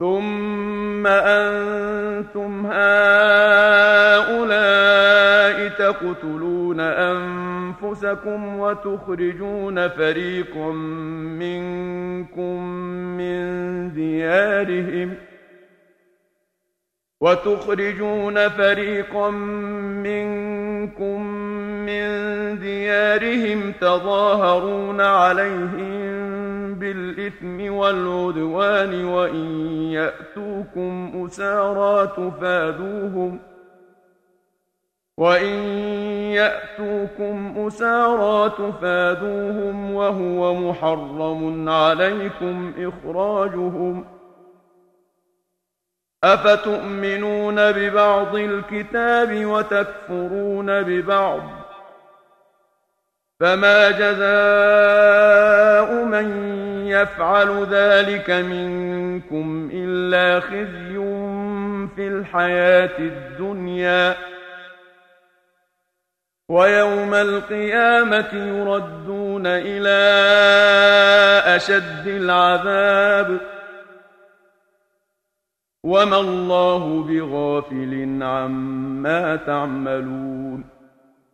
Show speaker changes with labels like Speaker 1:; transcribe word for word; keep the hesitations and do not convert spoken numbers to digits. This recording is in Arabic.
Speaker 1: ثم أنتم هؤلاء تقتلون أنفسكم وتخرجون فريقا منكم من ديارهم وتخرجون فريقا منكم من ديارهم تظاهرون عليهم بالإثم والعدوان وإن يأتوكم أسارى تفادوهم وإن يأتوكم أسارى تفادوهم وهو محرم عليكم إخراجهم أفتؤمنون ببعض الكتاب وتكفرون ببعض فما جزاء من يفعل ذلك منكم إلا خزي في الحياة الدنيا ويوم القيامة يردون إلى أشد العذاب وما الله بغافل عما تعملون